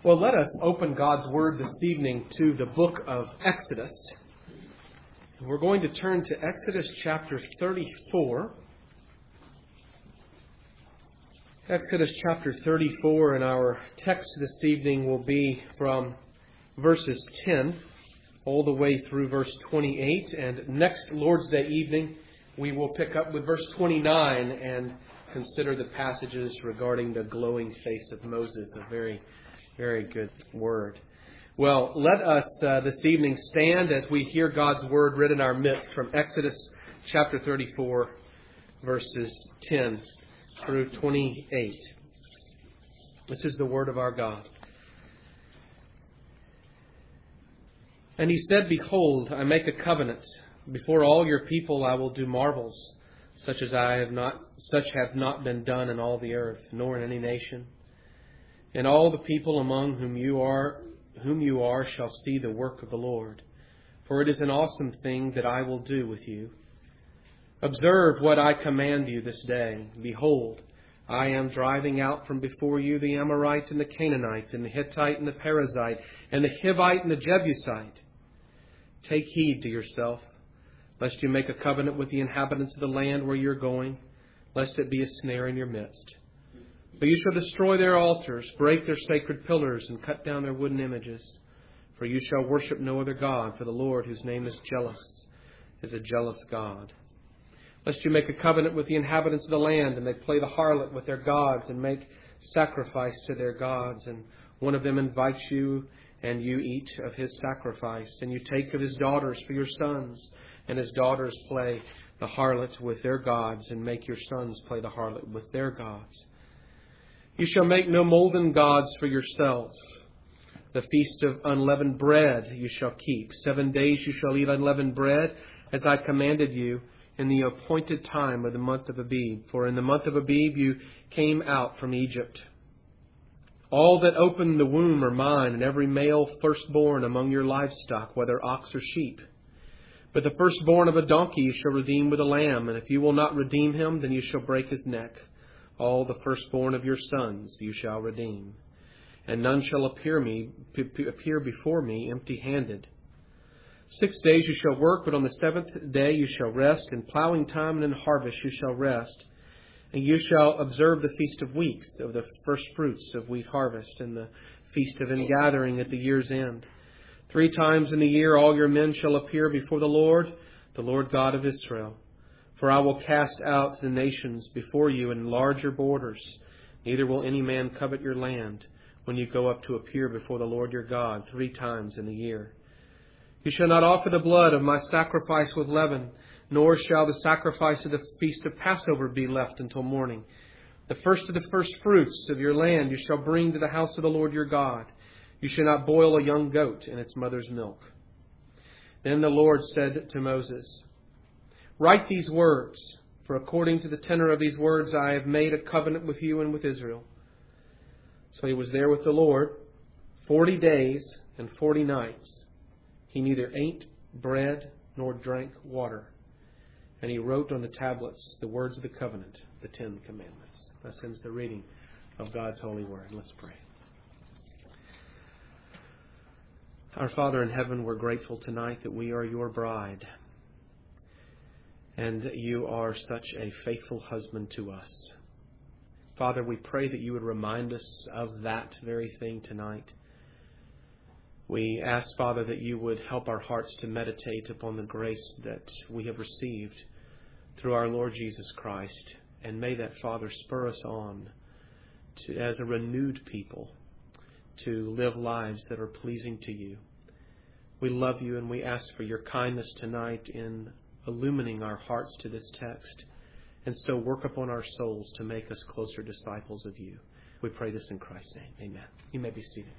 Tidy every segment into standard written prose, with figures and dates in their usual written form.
Well, let us open God's Word this evening to the book of Exodus. We're going to turn to Exodus chapter 34. Exodus chapter 34, and our text this evening will be from verses 10 all the way through verse 28. And next Lord's Day evening, we will pick up with verse 29 and consider the passages regarding the glowing face of Moses, a very good word. Well, let us this evening stand as we hear God's Word read in our midst from Exodus chapter 34, verses 10 through 28. This is the Word of our God. And he said, "Behold, I make a covenant. Before all your people I will do marvels, such have not been done in all the earth, nor in any nation. And all the people among whom you are shall see the work of the Lord. For it is an awesome thing that I will do with you. Observe what I command you this day. Behold, I am driving out from before you the Amorite and the Canaanite and the Hittite and the Perizzite and the Hivite and the Jebusite. Take heed to yourself, lest you make a covenant with the inhabitants of the land where you are going, lest it be a snare in your midst. But you shall destroy their altars, break their sacred pillars, and cut down their wooden images. For you shall worship no other God, for the Lord, whose name is jealous, is a jealous God. Lest you make a covenant with the inhabitants of the land, and they play the harlot with their gods, and make sacrifice to their gods, and one of them invites you, and you eat of his sacrifice, and you take of his daughters for your sons, and his daughters play the harlot with their gods, and make your sons play the harlot with their gods. You shall make no molten gods for yourselves. The feast of unleavened bread you shall keep. 7 days you shall eat unleavened bread, as I commanded you, in the appointed time of the month of Abib. For in the month of Abib you came out from Egypt. All that open the womb are mine, and every male firstborn among your livestock, whether ox or sheep. But the firstborn of a donkey you shall redeem with a lamb, and if you will not redeem him, then you shall break his neck. All the firstborn of your sons you shall redeem. And none shall appear before me empty-handed. 6 days you shall work, but on the seventh day you shall rest. In plowing time and in harvest you shall rest. And you shall observe the feast of weeks, of the first fruits of wheat harvest, and the feast of ingathering at the year's end. 3 times in the year all your men shall appear before the Lord God of Israel. For I will cast out the nations before you and enlarge your borders. Neither will any man covet your land when you go up to appear before the Lord your God 3 times in the year. You shall not offer the blood of my sacrifice with leaven, nor shall the sacrifice of the feast of Passover be left until morning. The first of the first fruits of your land you shall bring to the house of the Lord your God. You shall not boil a young goat in its mother's milk." Then the Lord said to Moses, "Write these words, for according to the tenor of these words I have made a covenant with you and with Israel." So he was there with the Lord 40 days and 40 nights. He neither ate bread nor drank water. And he wrote on the tablets the words of the covenant, the 10 Commandments. Thus ends the reading of God's holy word. Let's pray. Our Father in heaven, we're grateful tonight that we are your bride. And you are such a faithful husband to us. Father, we pray that you would remind us of that very thing tonight. We ask, Father, that you would help our hearts to meditate upon the grace that we have received through our Lord Jesus Christ. And may that, Father, spur us on to, as a renewed people, to live lives that are pleasing to you. We love you, and we ask for your kindness tonight in illumining our hearts to this text, and so work upon our souls to make us closer disciples of you. We pray this in Christ's name. Amen. You may be seated.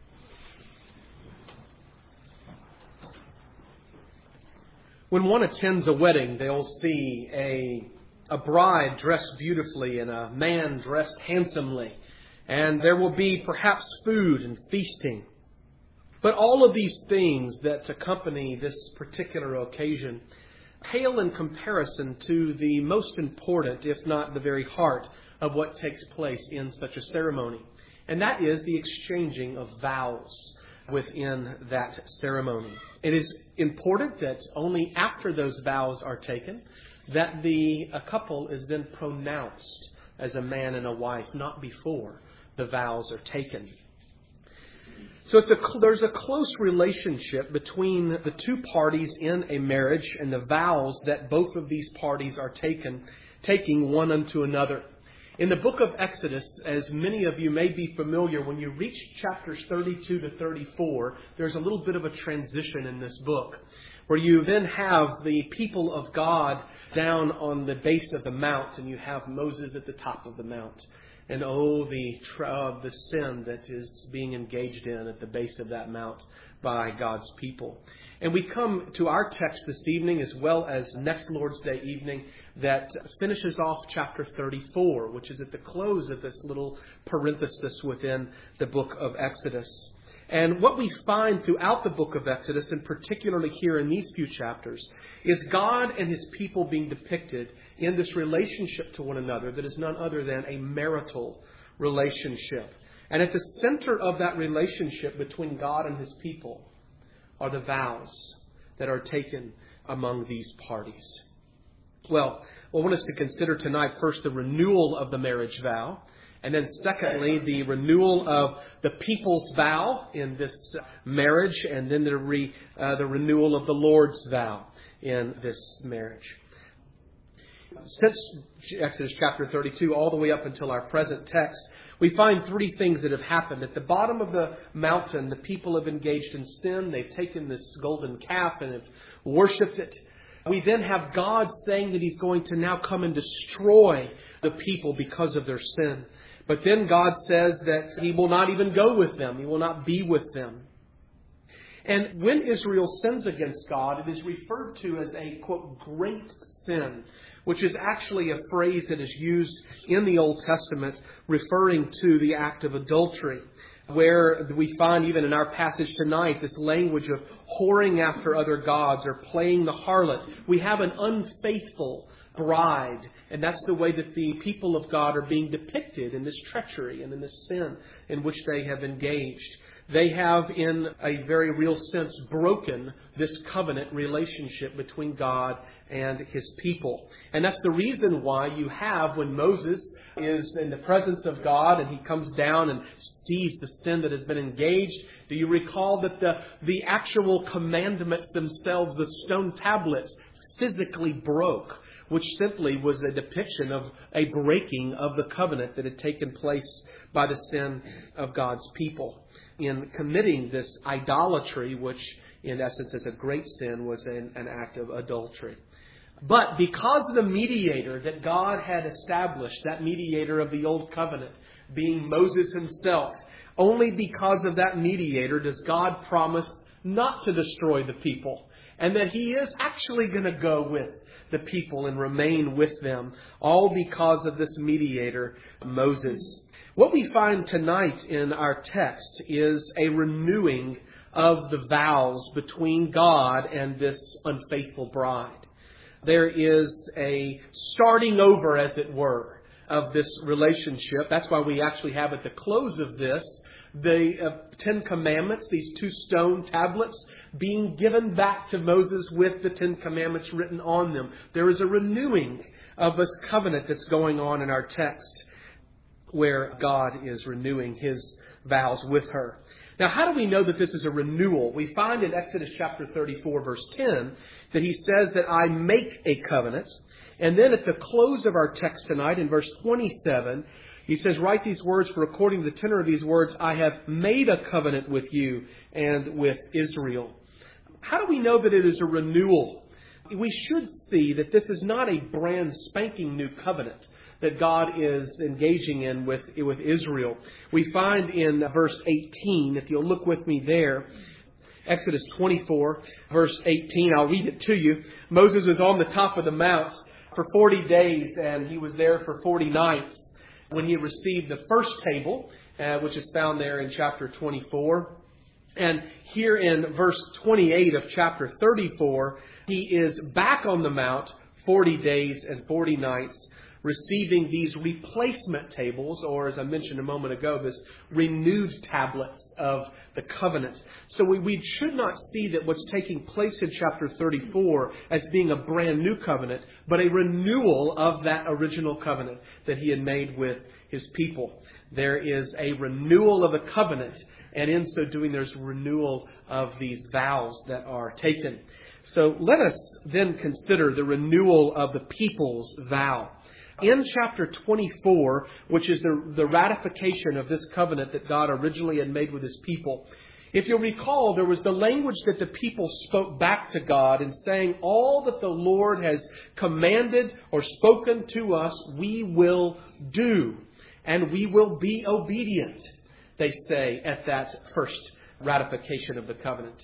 When one attends a wedding, they'll see a bride dressed beautifully and a man dressed handsomely, and there will be perhaps food and feasting. But all of these things that accompany this particular occasion pale in comparison to the most important, if not the very heart, of what takes place in such a ceremony. And that is the exchanging of vows within that ceremony. It is important that only after those vows are taken that a couple is then pronounced as a man and a wife, not before the vows are taken. So there's a close relationship between the two parties in a marriage and the vows that both of these parties are taking one unto another. In the book of Exodus, as many of you may be familiar, when you reach chapters 32 to 34, there's a little bit of a transition in this book, where you then have the people of God down on the base of the mount, and you have Moses at the top of the mount. And the sin that is being engaged in at the base of that mount by God's people. And we come to our text this evening, as well as next Lord's Day evening, that finishes off chapter 34, which is at the close of this little parenthesis within the book of Exodus. And what we find throughout the book of Exodus, and particularly here in these few chapters, is God and His people being depicted in this relationship to one another that is none other than a marital relationship. And at the center of that relationship between God and His people are the vows that are taken among these parties. Well, I want us to consider tonight first the renewal of the marriage vow. And then secondly, the renewal of the people's vow in this marriage. And then the renewal of the Lord's vow in this marriage. Since Exodus chapter 32 all the way up until our present text, we find three things that have happened. At the bottom of the mountain, the people have engaged in sin. They've taken this golden calf and have worshipped it. We then have God saying that He's going to now come and destroy the people because of their sin. But then God says that He will not even go with them. He will not be with them. And when Israel sins against God, it is referred to as a, quote, great sin, which is actually a phrase that is used in the Old Testament referring to the act of adultery, where we find even in our passage tonight this language of whoring after other gods or playing the harlot. We have an unfaithful bride, and that's the way that the people of God are being depicted in this treachery and in this sin in which they have engaged. They have, in a very real sense, broken this covenant relationship between God and His people. And that's the reason why you have, when Moses is in the presence of God and he comes down and sees the sin that has been engaged, do you recall that the actual commandments themselves, the stone tablets, physically broke, which simply was a depiction of a breaking of the covenant that had taken place by the sin of God's people in committing this idolatry, which in essence is a great sin, was an act of adultery. But because of the mediator that God had established, that mediator of the Old Covenant being Moses himself, only because of that mediator does God promise not to destroy the people, and that He is actually going to go with the people and remain with them, all because of this mediator, Moses. What we find tonight in our text is a renewing of the vows between God and this unfaithful bride. There is a starting over, as it were, of this relationship. That's why we actually have at the close of this the Ten Commandments, these two stone tablets, being given back to Moses with the Ten Commandments written on them. There is a renewing of this covenant that's going on in our text, where God is renewing His vows with her. Now, how do we know that this is a renewal? We find in Exodus chapter 34, verse 10, that He says that I make a covenant. And then at the close of our text tonight, in verse 27, He says, write these words, for according to the tenor of these words, I have made a covenant with you and with Israel. How do we know that it is a renewal? We should see that this is not a brand spanking new covenant that God is engaging in with Israel. We find in verse 18, if you'll look with me there, Exodus 24, verse 18, I'll read it to you. Moses was on the top of the mount for 40 days, and he was there for 40 nights when he received the first table, which is found there in chapter 24. And here in verse 28 of chapter 34, he is back on the mount 40 days and 40 nights, receiving these replacement tables, or as I mentioned a moment ago, this renewed tablets of the covenant. So we should not see that what's taking place in chapter 34 as being a brand new covenant, but a renewal of that original covenant that he had made with his people. There is a renewal of the covenant, and in so doing there's renewal of these vows that are taken. So let us then consider the renewal of the people's vow. In chapter 24, which is the ratification of this covenant that God originally had made with his people, if you'll recall, there was the language that the people spoke back to God in saying, all that the Lord has commanded or spoken to us, we will do, and we will be obedient, they say at that first ratification of the covenant.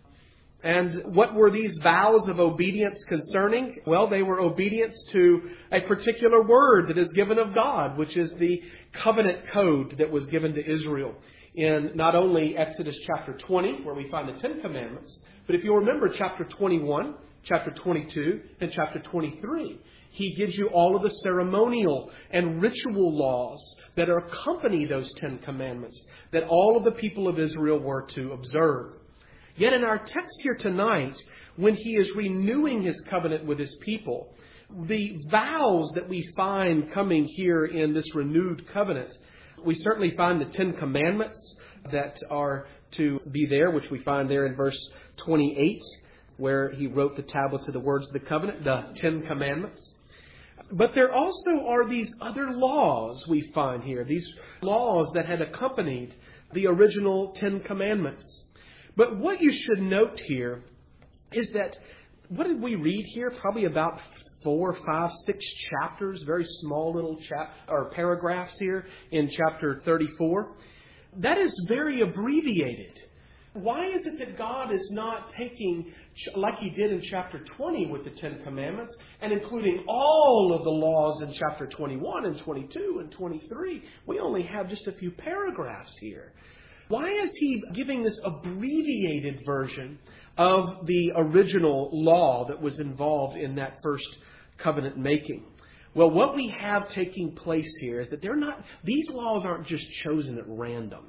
And what were these vows of obedience concerning? Well, they were obedience to a particular word that is given of God, which is the covenant code that was given to Israel in not only Exodus chapter 20, where we find the Ten Commandments, but if you'll remember chapter 21, chapter 22, and chapter 23, he gives you all of the ceremonial and ritual laws that accompany those Ten Commandments that all of the people of Israel were to observe. Yet in our text here tonight, when he is renewing his covenant with his people, the vows that we find coming here in this renewed covenant, we certainly find the Ten Commandments that are to be there, which we find there in verse 28, where he wrote the tablets of the words of the covenant, the Ten Commandments. But there also are these other laws we find here, these laws that had accompanied the original Ten Commandments. But what you should note here is that, what did we read here? Probably about 4, 5, 6 chapters, very small little paragraphs here in chapter 34. That is very abbreviated. Why is it that God is not taking, like he did in chapter 20 with the Ten Commandments, and including all of the laws in chapter 21 and 22 and 23? We only have just a few paragraphs here. Why is he giving this abbreviated version of the original law that was involved in that first covenant making? Well, what we have taking place here is that these laws aren't just chosen at random.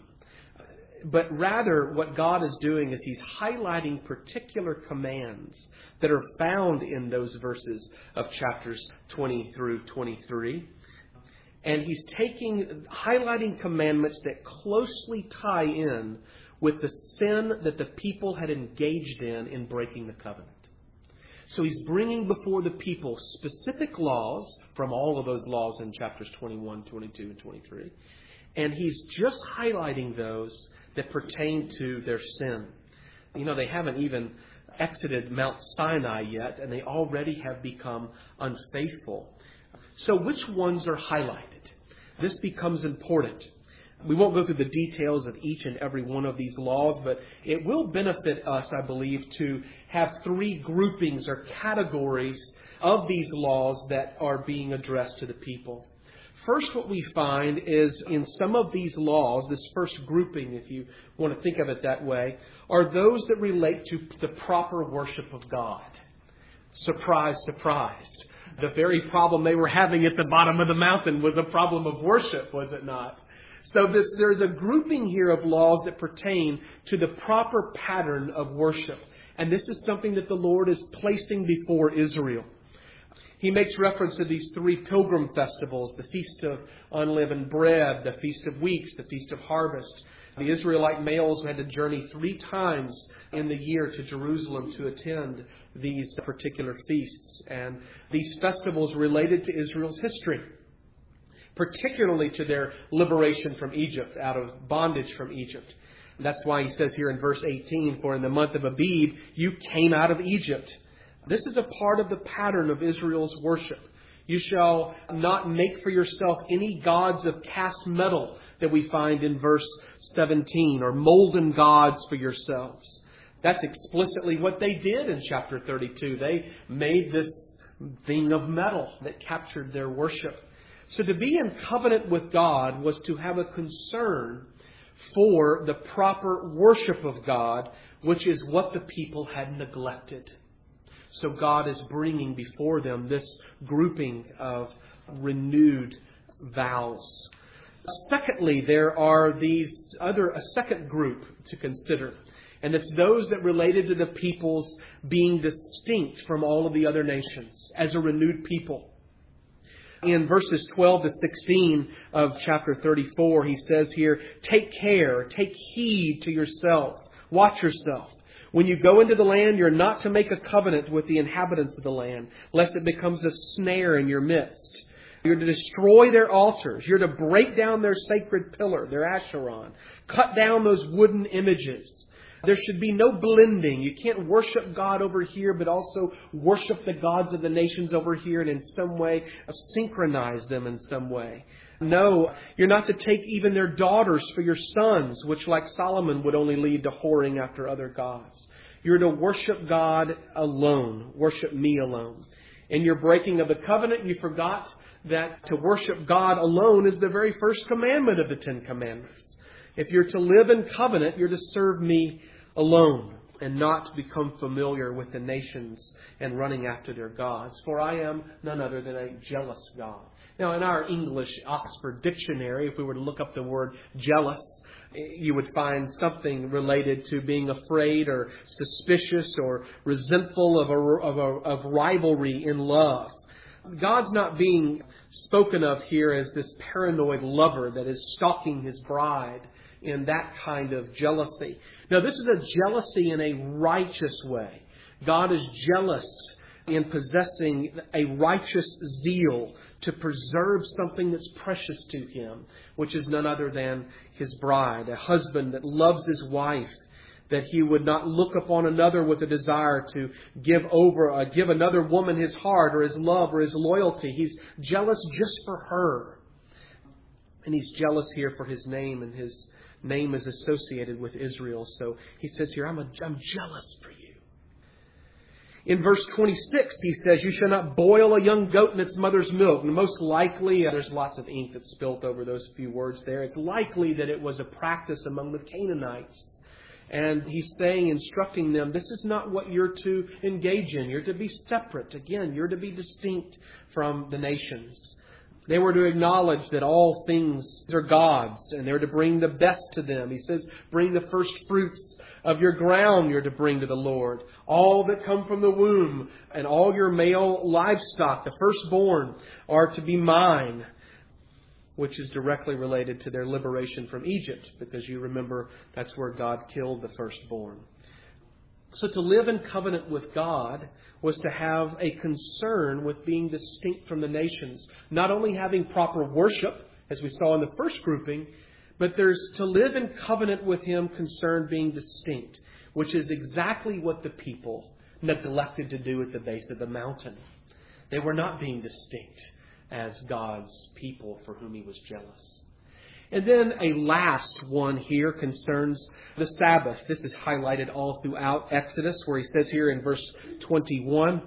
But rather, what God is doing is he's highlighting particular commands that are found in those verses of chapters 20 through 23. And he's highlighting commandments that closely tie in with the sin that the people had engaged in breaking the covenant. So he's bringing before the people specific laws from all of those laws in chapters 21, 22, and 23. And he's just highlighting those that pertain to their sin. You know, they haven't even exited Mount Sinai yet, and they already have become unfaithful. So which ones are highlighted? This becomes important. We won't go through the details of each and every one of these laws, but it will benefit us, I believe, to have 3 groupings or categories of these laws that are being addressed to the people. First, what we find is in some of these laws, this first grouping, if you want to think of it that way, are those that relate to the proper worship of God. Surprise, surprise. The very problem they were having at the bottom of the mountain was a problem of worship, was it not? So there's a grouping here of laws that pertain to the proper pattern of worship. And this is something that the Lord is placing before Israel. He makes reference to these 3 pilgrim festivals, the Feast of Unleavened Bread, the Feast of Weeks, the Feast of Harvest. The Israelite males had to journey 3 times in the year to Jerusalem to attend these particular feasts. And these festivals related to Israel's history, particularly to their liberation from Egypt, out of bondage from Egypt. That's why he says here in verse 18, "For in the month of Abib you came out of Egypt." This is a part of the pattern of Israel's worship. You shall not make for yourself any gods of cast metal that we find in verse 17, or molten gods for yourselves. That's explicitly what they did in chapter 32. They made this thing of metal that captured their worship. So to be in covenant with God was to have a concern for the proper worship of God, which is what the people had neglected. So God is bringing before them this grouping of renewed vows. Secondly, there are a second group to consider. And it's those that related to the peoples being distinct from all of the other nations as a renewed people. In verses 12 to 16 of chapter 34, he says here, take care, take heed to yourself, watch yourself. When you go into the land, you're not to make a covenant with the inhabitants of the land, lest it becomes a snare in your midst. You're to destroy their altars. You're to break down their sacred pillar, their Asheron. Cut down those wooden images. There should be no blending. You can't worship God over here, but also worship the gods of the nations over here and in some way synchronize them in some way. No, you're not to take even their daughters for your sons, which like Solomon would only lead to whoring after other gods. You're to worship God alone. Worship me alone. In your breaking of the covenant, you forgot that to worship God alone is the very first commandment of the Ten Commandments. If you're to live in covenant, you're to serve me alone and not become familiar with the nations and running after their gods. For I am none other than a jealous God. Now, in our English Oxford Dictionary, if we were to look up the word jealous, you would find something related to being afraid or suspicious or resentful of rivalry in love. God's not being spoken of here as this paranoid lover that is stalking his bride in that kind of jealousy. Now, this is a jealousy in a righteous way. God is jealous in possessing a righteous zeal to preserve something that's precious to Him, which is none other than His bride, a husband that loves his wife, that he would not look upon another with a desire to give another woman his heart or his love or his loyalty. He's jealous just for her. And he's jealous here for his name, and his name is associated with Israel. So he says here, I'm jealous for you. In verse 26, he says, you shall not boil a young goat in its mother's milk. And most likely, there's lots of ink that's spilt over those few words there. It's likely that it was a practice among the Canaanites. And he's saying, instructing them, this is not what you're to engage in. You're to be separate. Again, you're to be distinct from the nations. They were to acknowledge that all things are God's, and they're to bring the best to them. He says, bring the first fruits of your ground you're to bring to the Lord. All that come from the womb and all your male livestock, the firstborn, are to be mine, which is directly related to their liberation from Egypt, because you remember that's where God killed the firstborn. So to live in covenant with God was to have a concern with being distinct from the nations. Not only having proper worship, as we saw in the first grouping, but there's to live in covenant with Him concerned being distinct, which is exactly what the people neglected to do at the base of the mountain. They were not being distinct as God's people for whom He was jealous. And then a last one here concerns the Sabbath. This is highlighted all throughout Exodus, where he says here in verse 21,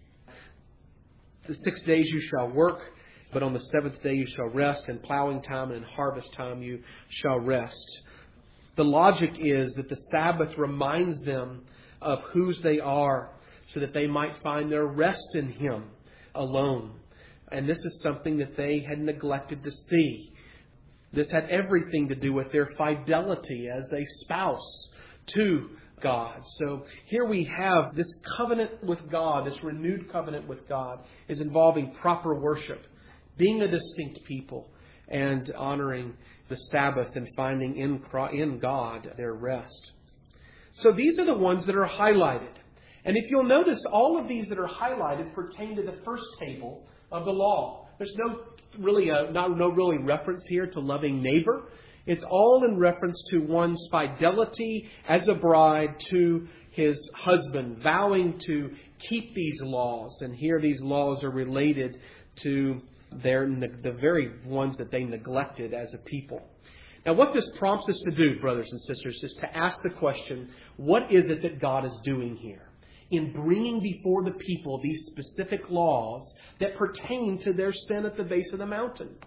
the 6 days you shall work, but on the seventh day you shall rest. In plowing time and in harvest time you shall rest. The logic is that the Sabbath reminds them of whose they are, so that they might find their rest in Him alone. And this is something that they had neglected to see. This had everything to do with their fidelity as a spouse to God. So here we have this covenant with God, this renewed covenant with God, is involving proper worship, being a distinct people, and honoring the Sabbath and finding in God their rest. So these are the ones that are highlighted. And if you'll notice, all of these that are highlighted pertain to the first table of the law. There's no really reference here to loving neighbor. It's all in reference to one's fidelity as a bride to his husband, vowing to keep these laws. And here these laws are related to the very ones that they neglected as a people. Now, what this prompts us to do, brothers and sisters, is to ask the question, what is it that God is doing here in bringing before the people these specific laws that pertain to their sin at the base of the mountain?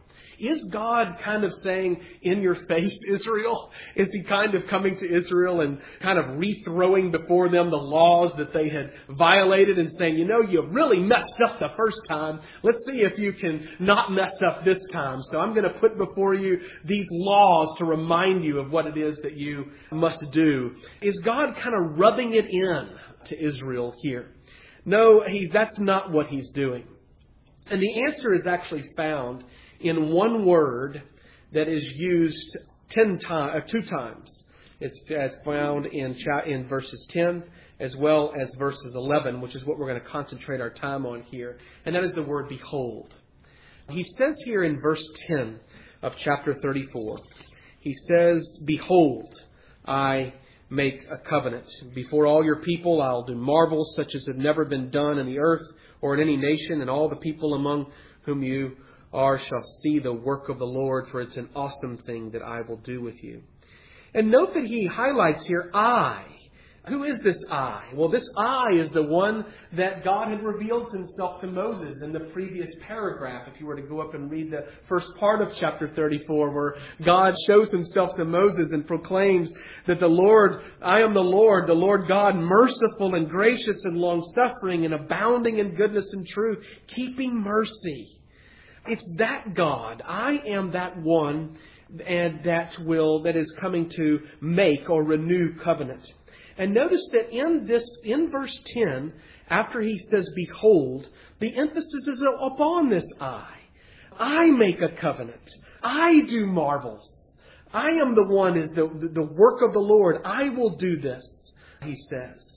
Is God kind of saying, in your face, Israel? Is He kind of coming to Israel and kind of rethrowing before them the laws that they had violated and saying, you really messed up the first time. Let's see if you can not mess up this time. So I'm going to put before you these laws to remind you of what it is that you must do. Is God kind of rubbing it in to Israel here? No, that's not what He's doing. And the answer is actually found in one word that is used 2 times. It's found in verses 10 as well as verses 11, which is what we're going to concentrate our time on here. And that is the word behold. He says here in verse 10 of chapter 34, he says, behold, I make a covenant. Before all your people, I'll do marvels such as have never been done in the earth or in any nation, and all the people among whom you are shall see the work of the Lord, for it's an awesome thing that I will do with you. And note that he highlights here, I. Who is this I? Well, this I is the one that God had revealed himself to Moses in the previous paragraph. If you were to go up and read the first part of chapter 34, where God shows himself to Moses and proclaims that the Lord, I am the Lord God, merciful and gracious and long-suffering and abounding in goodness and truth, keeping mercy. It's that God. I am that one and that is coming to make or renew covenant. And notice that in verse 10, after he says, behold, the emphasis is upon this I. I make a covenant. I do marvels. I am the one, is the work of the Lord. I will do this, he says.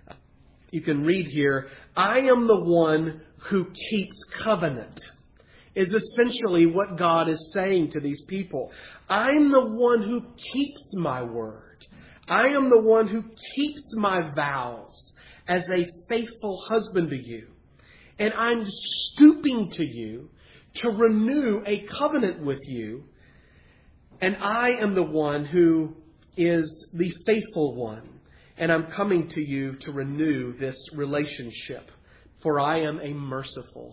You can read here, I am the one who keeps covenant, is essentially what God is saying to these people. I'm the one who keeps my word. I am the one who keeps my vows as a faithful husband to you. And I'm stooping to you to renew a covenant with you. And I am the one who is the faithful one. And I'm coming to you to renew this relationship. For I am a merciful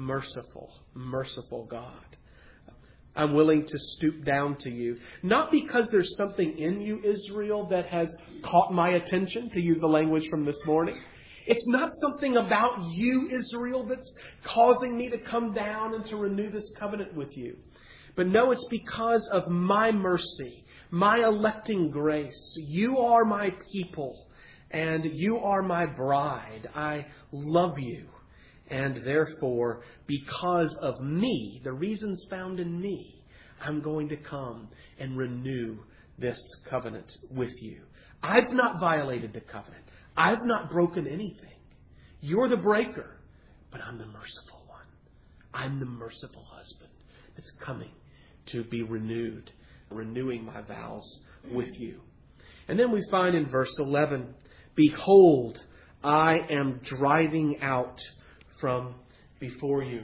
God. I'm willing to stoop down to you. Not because there's something in you, Israel, that has caught my attention, to use the language from this morning. It's not something about you, Israel, that's causing me to come down and to renew this covenant with you. But no, it's because of my mercy, my electing grace. You are my people, and you are my bride. I love you. And therefore, because of me, the reasons found in me, I'm going to come and renew this covenant with you. I've not violated the covenant. I've not broken anything. You're the breaker, but I'm the merciful one. I'm the merciful husband that's coming to be renewed, renewing my vows with you. And then we find in verse 11, behold, I am driving out from before you.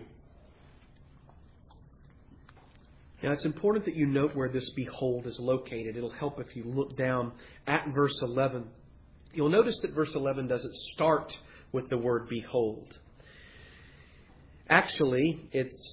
Now, it's important that you note where this behold is located. It'll help if you look down at verse 11. You'll notice that verse 11 doesn't start with the word behold. Actually,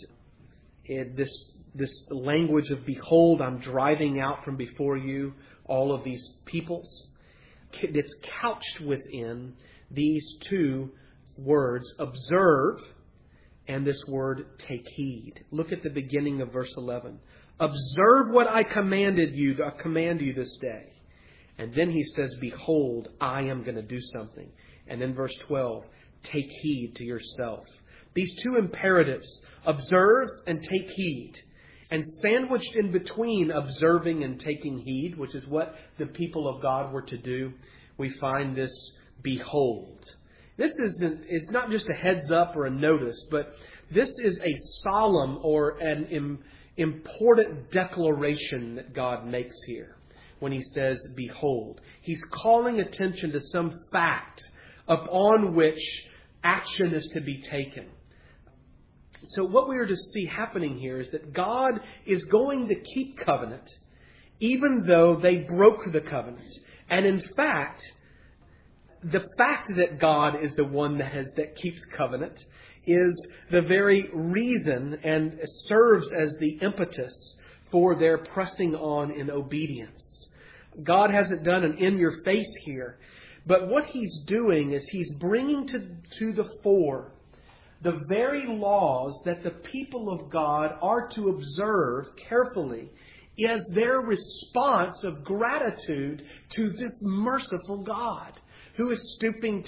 this language of behold, I'm driving out from before you all of these peoples. It's couched within these two words, observe, and this word, take heed. Look at the beginning of verse 11. Observe what I command you this day. And then he says, behold, I am going to do something. And then verse 12, take heed to yourself. These two imperatives, observe and take heed. And sandwiched in between observing and taking heed, which is what the people of God were to do, we find this behold. This is not just a heads up or a notice, but this is a solemn or an important declaration that God makes here when he says, behold. He's calling attention to some fact upon which action is to be taken. So what we are to see happening here is that God is going to keep covenant even though they broke the covenant. And in fact, the fact that God is the one that keeps covenant is the very reason and serves as the impetus for their pressing on in obedience. God hasn't done an in-your-face here, but what He's doing is He's bringing to the fore the very laws that the people of God are to observe carefully as their response of gratitude to this merciful God who is stooping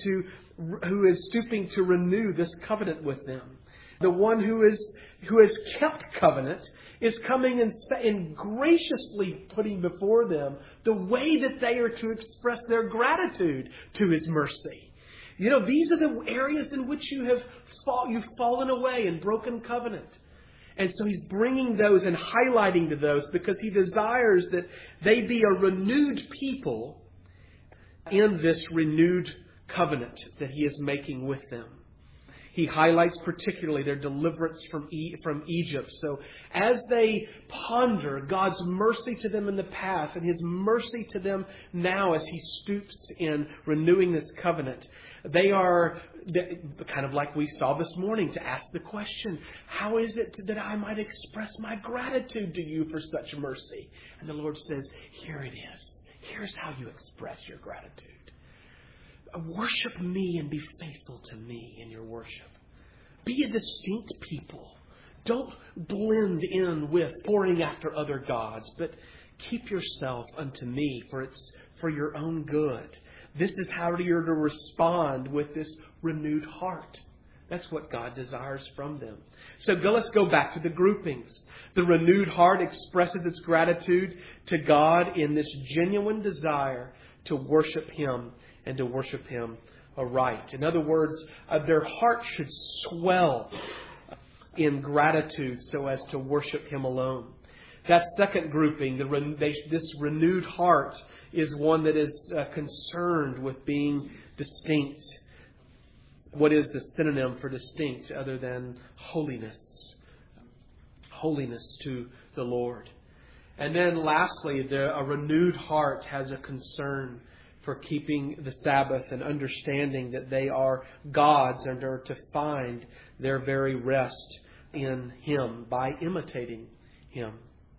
to renew this covenant with them. The one who has kept covenant is coming and graciously putting before them the way that they are to express their gratitude to His mercy. You know, these are the areas in which you've fallen away and broken covenant. And so He's bringing those and highlighting to those because He desires that they be a renewed people in this renewed covenant that He is making with them. He highlights particularly their deliverance from Egypt. So as they ponder God's mercy to them in the past and His mercy to them now as He stoops in renewing this covenant, they are kind of like we saw this morning to ask the question, how is it that I might express my gratitude to You for such mercy? And the Lord says, here it is. Here's how you express your gratitude. Worship Me and be faithful to Me in your worship. Be a distinct people. Don't blend in with pouring after other gods, but keep yourself unto Me, for it's for your own good. This is how you're to respond with this renewed heart. That's what God desires from them. So let's go back to the groupings. The renewed heart expresses its gratitude to God in this genuine desire to worship Him and to worship Him aright. In other words, their heart should swell in gratitude so as to worship Him alone. That second grouping, this renewed heart, is one that is concerned with being distinct. What is the synonym for distinct other than holiness? Holiness to the Lord. And then lastly, a renewed heart has a concern for keeping the Sabbath and understanding that they are God's and are to find their very rest in Him by imitating Him.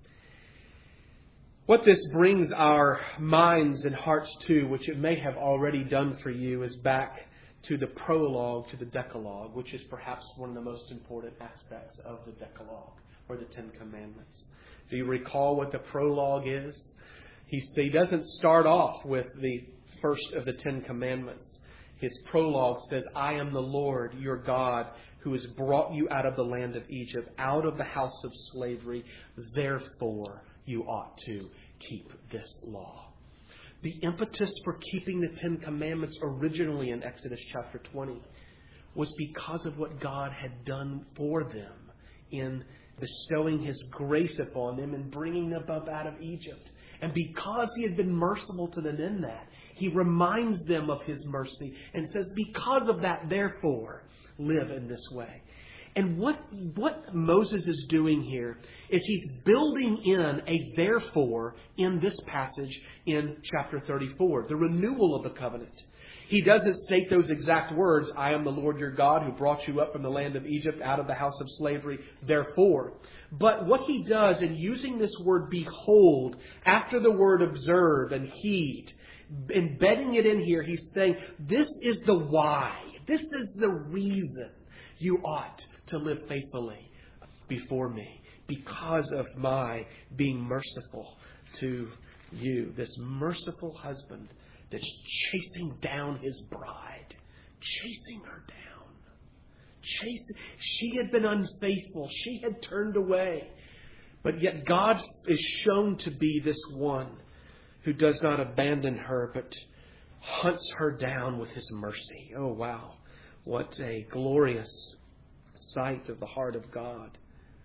What this brings our minds and hearts to, which it may have already done for you, is back to the prologue to the Decalogue, which is perhaps one of the most important aspects of the Decalogue, or the Ten Commandments. Do you recall what the prologue is? He doesn't start off with the first of the Ten Commandments. His prologue says, I am the Lord, your God, who has brought you out of the land of Egypt, out of the house of slavery. Therefore, you ought to keep this law. The impetus for keeping the Ten Commandments originally in Exodus chapter 20 was because of what God had done for them in bestowing His grace upon them and bringing them up out of Egypt. And because He had been merciful to them in that, He reminds them of His mercy and says, because of that, therefore, live in this way. And what Moses is doing here is he's building in a therefore in this passage in chapter 34, the renewal of the covenant. He doesn't state those exact words, I am the Lord your God who brought you up from the land of Egypt out of the house of slavery, therefore. But what he does in using this word behold after the word observe and heed, embedding it in here, he's saying this is the why. This is the reason you ought to live faithfully before Me, because of My being merciful to you. This merciful husband that's chasing down his bride, chasing her down. She had been unfaithful. She had turned away. But yet God is shown to be this one who does not abandon her, but hunts her down with His mercy. Oh, wow. What a glorious sight of the heart of God.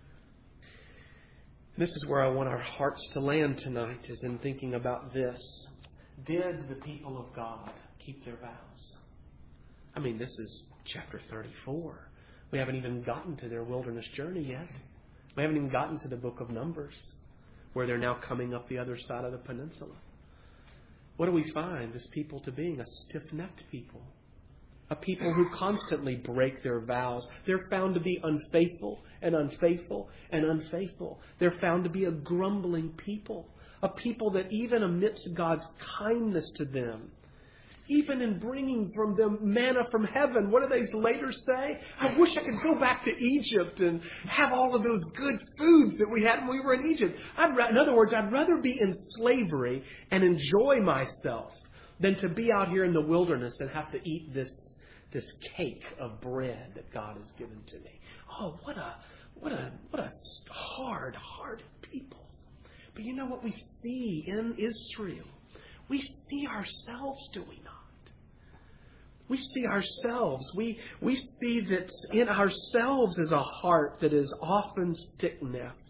This is where I want our hearts to land tonight, is in thinking about this. Did the people of God keep their vows? I mean, this is chapter 34. We haven't even gotten to their wilderness journey yet. We haven't even gotten to the book of Numbers, where they're now coming up the other side of the peninsula. What do we find this people to being? A stiff-necked people. a people who constantly break their vows. They're found to be unfaithful and unfaithful and unfaithful. They're found to be a grumbling people, a people that even amidst God's kindness to them, even in bringing from them manna from heaven, what do they later say? I wish I could go back to Egypt and have all of those good foods that we had when we were in Egypt. In other words, I'd rather be in slavery and enjoy myself than to be out here in the wilderness and have to eat this cake of bread that God has given to me. Oh, what a hard-hearted people. But you know what we see in Israel? We see ourselves, do we not? We see ourselves. We see that in ourselves is a heart that is often stiff-necked.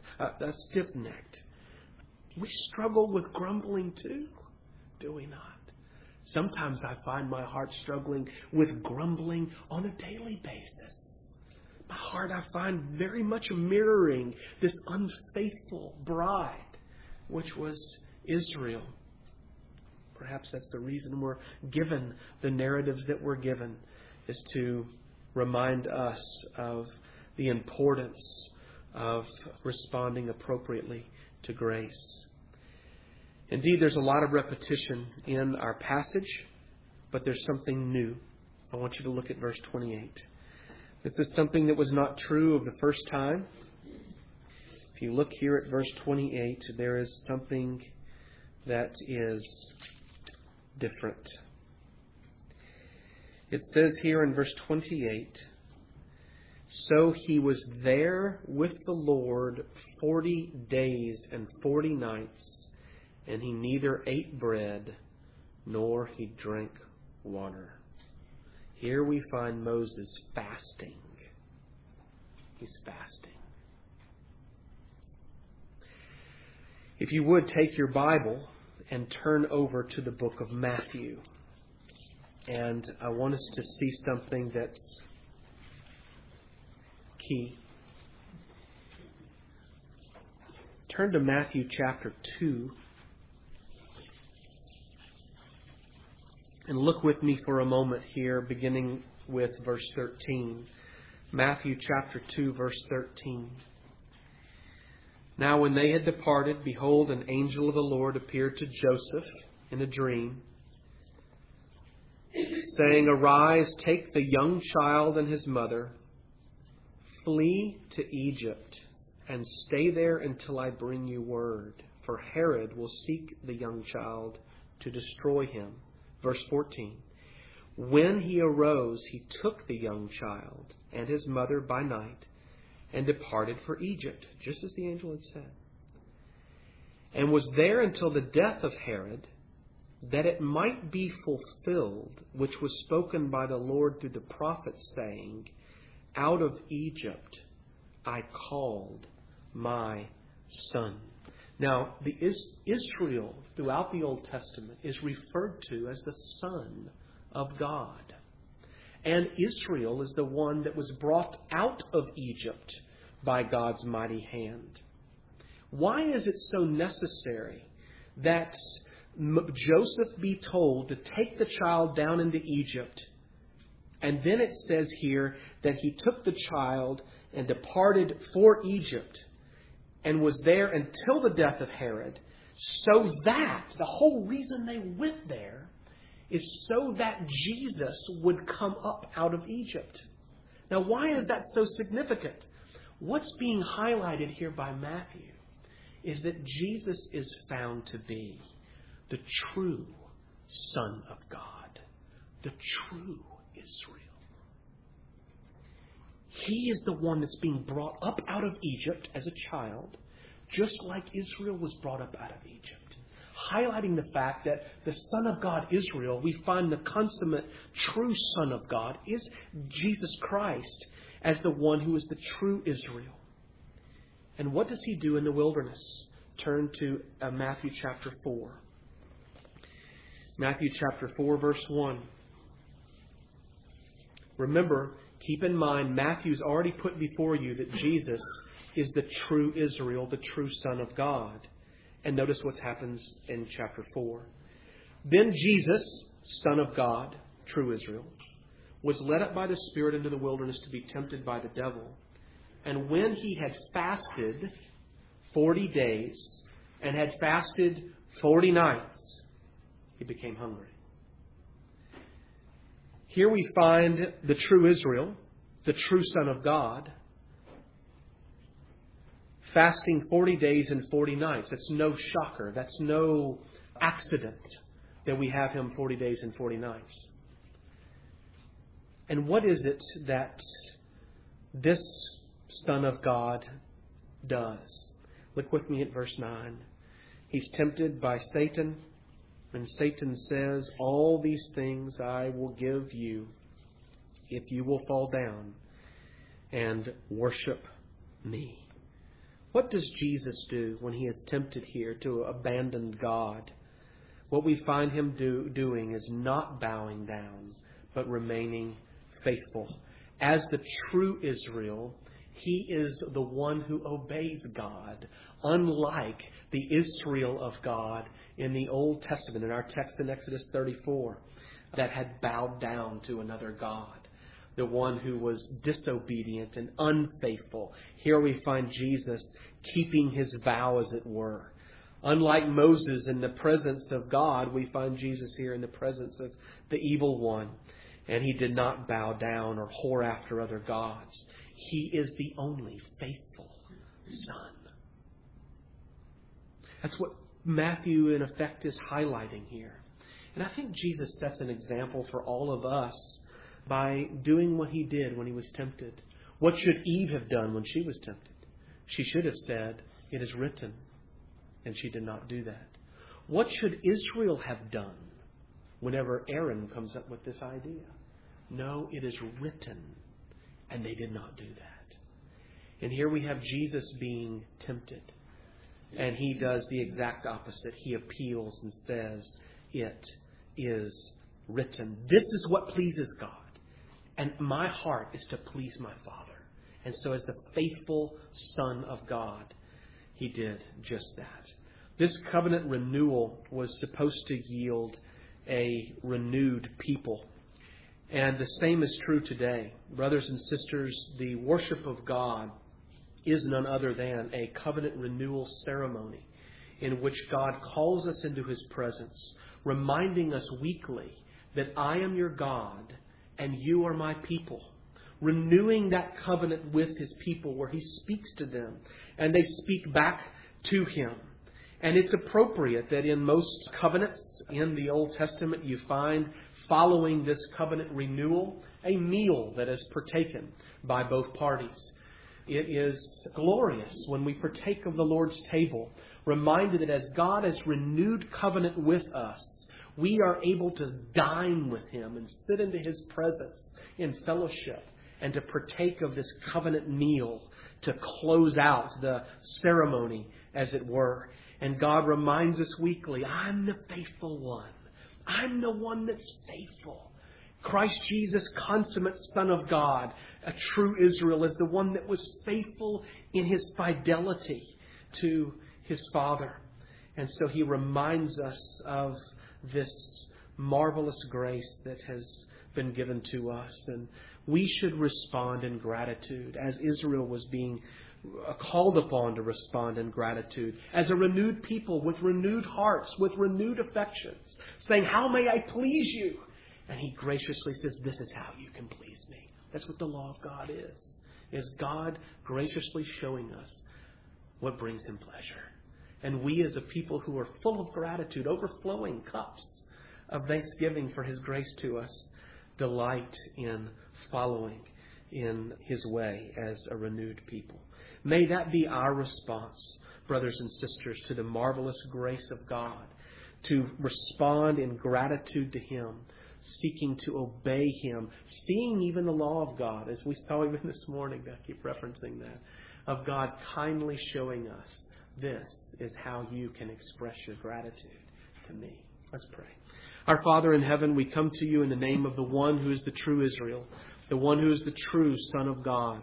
We struggle with grumbling too, do we not? Sometimes I find my heart struggling with grumbling on a daily basis. My heart I find very much mirroring this unfaithful bride, which was Israel. Perhaps that's the reason we're given the narratives that we're given, is to remind us of the importance of responding appropriately to grace. Indeed, there's a lot of repetition in our passage, but there's something new. I want you to look at verse 28. This is something that was not true of the first time. If you look here at verse 28, there is something that is different. It says here in verse 28, so he was there with the Lord 40 days and 40 nights, and he neither ate bread nor he drank water. Here we find Moses fasting. He's fasting. If you would, take your Bible and turn over to the book of Matthew. And I want us to see something that's key. Turn to Matthew chapter 2. And look with me for a moment here, beginning with verse 13. Matthew chapter 2, verse 13. Now when they had departed, behold, an angel of the Lord appeared to Joseph in a dream, saying, Arise, take the young child and his mother, flee to Egypt, and stay there until I bring you word. For Herod will seek the young child to destroy him. Verse 14. When he arose, he took the young child and his mother by night, and departed for Egypt, just as the angel had said, and was there until the death of Herod, that it might be fulfilled, which was spoken by the Lord through the prophet, saying, Out of Egypt I called my son. Now, Israel throughout the Old Testament is referred to as the Son of God. And Israel is the one that was brought out of Egypt by God's mighty hand. Why is it so necessary that Joseph be told to take the child down into Egypt? And then it says here that he took the child and departed for Egypt and was there until the death of Herod, so that the whole reason they went there is so that Jesus would come up out of Egypt. Now, why is that so significant? What's being highlighted here by Matthew is that Jesus is found to be the true Son of God, the true Israel. He is the one that's being brought up out of Egypt as a child, just like Israel was brought up out of Egypt. Highlighting the fact that the Son of God, Israel, we find the consummate true Son of God is Jesus Christ as the one who is the true Israel. And what does he do in the wilderness? Turn to Matthew chapter 4. Matthew chapter 4, verse 1. Remember, keep in mind, Matthew's already put before you that Jesus is the true Israel, the true Son of God. And notice what happens in chapter 4. Then Jesus, Son of God, true Israel, was led up by the Spirit into the wilderness to be tempted by the devil. And when he had fasted 40 days and had fasted 40 nights, he became hungry. Here we find the true Israel, the true Son of God, fasting 40 days and 40 nights. That's no shocker. That's no accident that we have him 40 days and 40 nights. And what is it that this Son of God does? Look with me at verse 9. He's tempted by Satan, and Satan says, all these things I will give you if you will fall down and worship me. What does Jesus do when he is tempted here to abandon God? What we find him doing is not bowing down, but remaining faithful. As the true Israel, he is the one who obeys God, unlike the Israel of God in the Old Testament, in our text in Exodus 34, that had bowed down to another God. The one who was disobedient and unfaithful. Here we find Jesus keeping his vow, as it were. Unlike Moses in the presence of God, we find Jesus here in the presence of the evil one. And he did not bow down or whore after other gods. He is the only faithful Son. That's what Matthew, in effect, is highlighting here. And I think Jesus sets an example for all of us by doing what he did when he was tempted. What should Eve have done when she was tempted? She should have said, it is written. And she did not do that. What should Israel have done whenever Aaron comes up with this idea? No, it is written. And they did not do that. And here we have Jesus being tempted. And he does the exact opposite. He appeals and says, it is written. This is what pleases God. And my heart is to please my Father. And so as the faithful Son of God, he did just that. This covenant renewal was supposed to yield a renewed people. And the same is true today. Brothers and sisters, the worship of God is none other than a covenant renewal ceremony in which God calls us into his presence, reminding us weekly that I am your God and you are my people. Renewing that covenant with his people where he speaks to them and they speak back to him. And it's appropriate that in most covenants in the Old Testament you find, following this covenant renewal, a meal that is partaken by both parties. It is glorious when we partake of the Lord's table, reminded that as God has renewed covenant with us, we are able to dine with him and sit into his presence in fellowship and to partake of this covenant meal to close out the ceremony, as it were. And God reminds us weekly, I'm the faithful one. I'm the one that's faithful. Christ Jesus, consummate Son of God, a true Israel, is the one that was faithful in his fidelity to his Father. And so he reminds us of this marvelous grace that has been given to us. And we should respond in gratitude, as Israel was being called upon to respond in gratitude, as a renewed people with renewed hearts, with renewed affections, saying, how may I please you? And he graciously says, this is how you can please me. That's what the law of God is God graciously showing us what brings him pleasure. And we as a people who are full of gratitude, overflowing cups of thanksgiving for his grace to us, delight in following in his way as a renewed people. May that be our response, brothers and sisters, to the marvelous grace of God, to respond in gratitude to him, seeking to obey him, seeing even the law of God, as we saw even this morning, I keep referencing that, of God kindly showing us, this is how you can express your gratitude to me. Let's pray. Our Father in heaven, we come to you in the name of the one who is the true Israel, the one who is the true Son of God,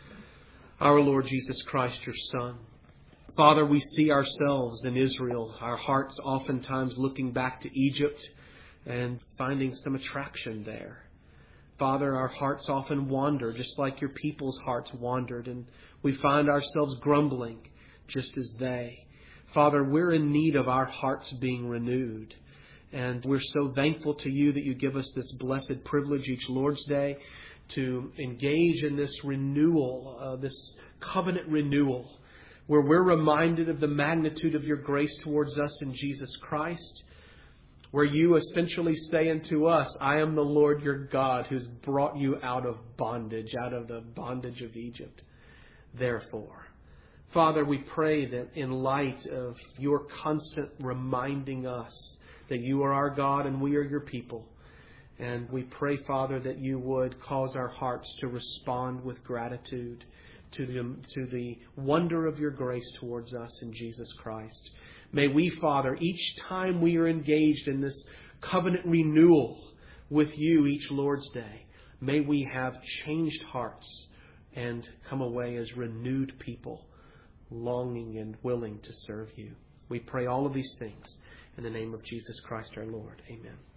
our Lord Jesus Christ, your Son. Father, we see ourselves in Israel, our hearts oftentimes looking back to Egypt and finding some attraction there. Father, our hearts often wander, just like your people's hearts wandered, and we find ourselves grumbling just as they. Father, we're in need of our hearts being renewed. And we're so thankful to you that you give us this blessed privilege each Lord's Day to engage in this renewal, this covenant renewal, where we're reminded of the magnitude of your grace towards us in Jesus Christ, where you essentially say unto us, I am the Lord your God who's brought you out of bondage, out of the bondage of Egypt. Therefore, Father, we pray that in light of your constant reminding us that you are our God and we are your people, and we pray, Father, that you would cause our hearts to respond with gratitude to the wonder of your grace towards us in Jesus Christ. May we, Father, each time we are engaged in this covenant renewal with you each Lord's Day, may we have changed hearts and come away as renewed people, longing and willing to serve you. We pray all of these things in the name of Jesus Christ our Lord. Amen.